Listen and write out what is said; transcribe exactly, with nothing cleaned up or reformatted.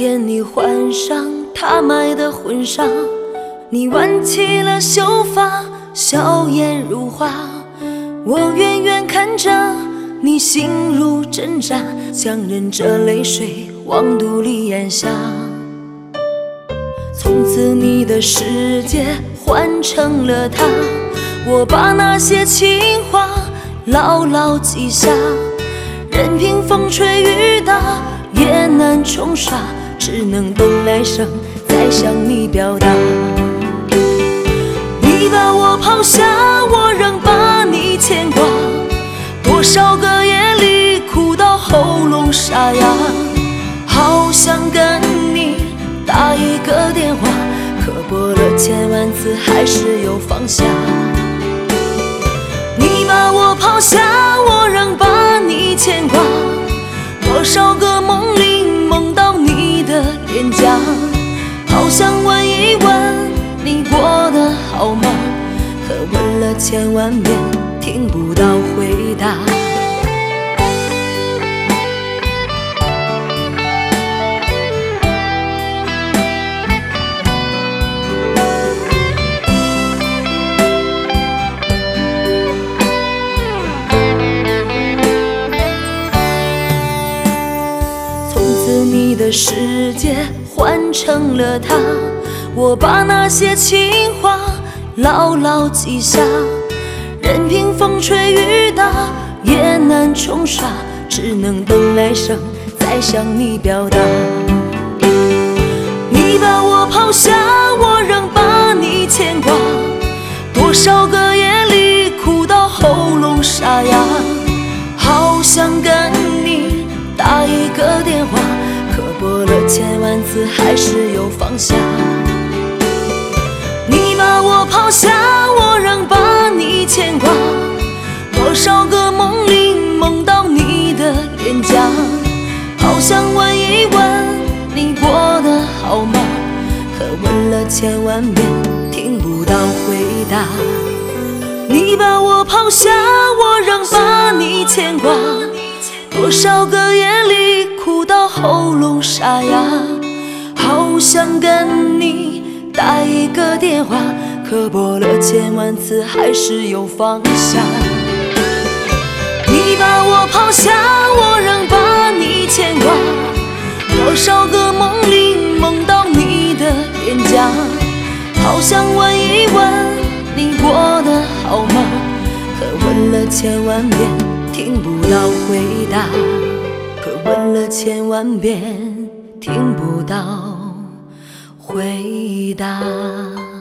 天你换上他买的婚纱，你挽起了秀发，笑颜如花。我远远看着你，心如针扎，强忍着泪水往肚里咽下。从此你的世界换成了他，我把那些情话牢牢记下，任凭风吹雨打也难冲刷，只能等来生再向你表达。你把我抛下，我仍把你牵挂，多少个夜里哭到喉咙沙哑，好想跟你打一个电话，可拨了千万次还是有放下。你把我抛下，我仍把你牵挂，多少个梦里梦到你的脸颊，好想问一问你过得好吗，可问了千万遍听不到回答。你的世界换成了他，我把那些情话牢牢记下，任凭风吹雨打也难冲刷，只能等来生再向你表达。你把我抛下，我仍把你牵挂，多少个夜里哭到喉咙沙哑，好想跟你打一个电话，可拨了千万次还是有放下。你把我抛下，我仍把你牵挂，多少个梦里梦到你的脸颊，好想问一问你过得好吗，可问了千万遍听不到回答。你把我抛下，我仍把你牵挂，多少个夜里哭到喉咙沙哑，好想跟你打一个电话，可拨了千万次还是有放下。你把我抛下，我仍把你牵挂，多少个梦里梦到你的脸颊，好想问一问你过得好吗，可问了千万遍听不到回答，可问了千万遍听不到回答。